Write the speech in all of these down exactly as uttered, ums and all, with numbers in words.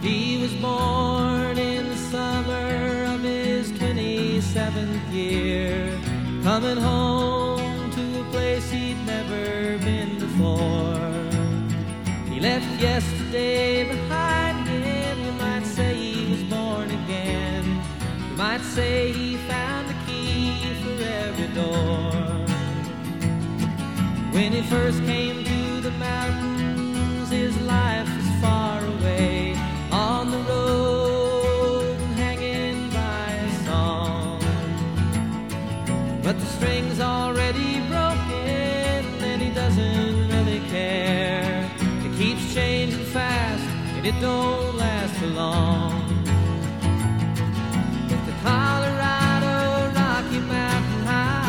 He was born in the summer of his twenty-seventh year, coming home to a place he'd never been before. He left yesterday behind him. You might say he was born again. You might say he found the key for every door. When he first came to the mountains, his life was far away, on the road and hanging by a song. But the string's already broken and he doesn't really care. It keeps changing fast and it don't last for long. But the Colorado Rocky Mountain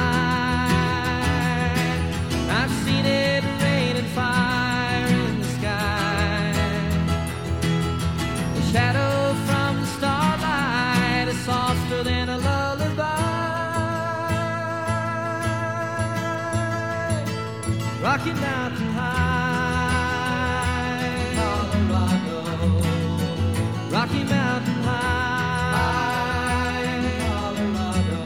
High, I've seen it rain and fire in the sky. The shadow from the starlight is softer than a lullaby. Rocky Mountain High, Colorado. Rocky Mountain High, Colorado.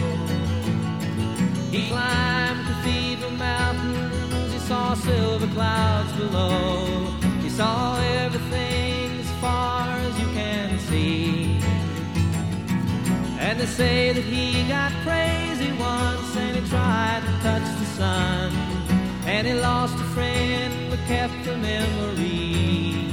He climbed Cathedral Mountains. He saw silver clouds below. He saw everything as far as you can see. And they say that he got crazy once and he tried to touch the sun. And he lost a friend but kept a memory.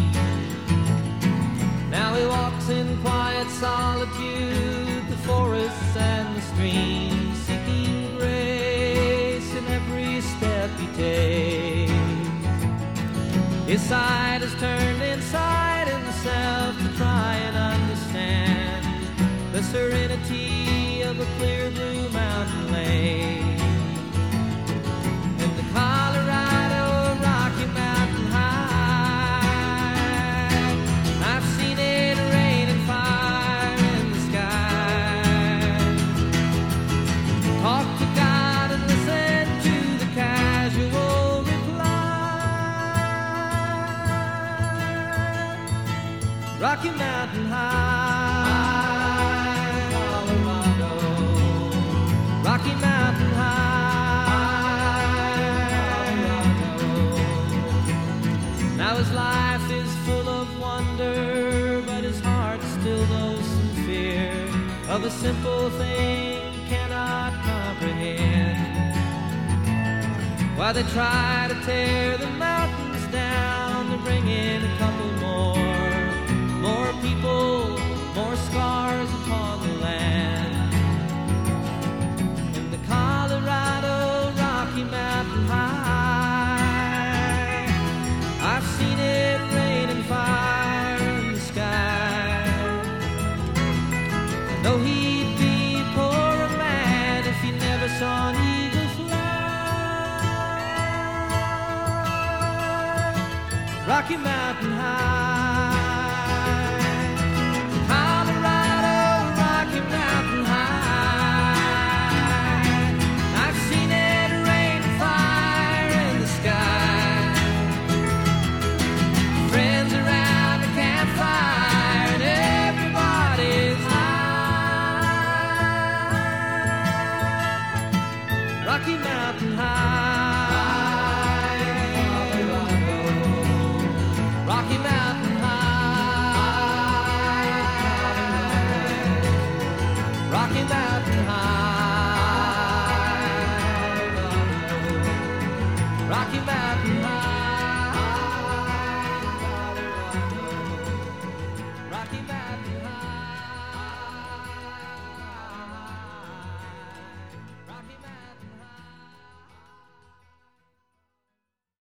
Now he walks in quiet solitude, the forests and the streams, seeking grace in every step he takes. His side is turned inside himself to try and understand the serenity of a clear blue mountain lake. And the Colorado Rocky Mountain High, I've seen it rain and fire in the sky. Talk to God and listen to the casual reply. Rocky Mountain High, Colorado. Rocky Mountain High, Colorado. Now his life is full of wonder, but his heart still knows some fear of a simple thing he cannot comprehend. While they try to tear the mountains down to bring in a couple more, more people, more scars upon the land. In the Colorado Rocky Mountain High, I've seen it rain and fire in the sky. I know he'd be a poorer man if he never saw an eagle fly. Rocky Mountain High, Colorado Rocky Mountain High, I've seen it rain and fire in the sky. Friends around the campfire and everybody's high. Rocky Mountain High, Colorado. Rocky Mountain High, Rocky Mountain High, Rocky Mountain High, Rocky Mountain High.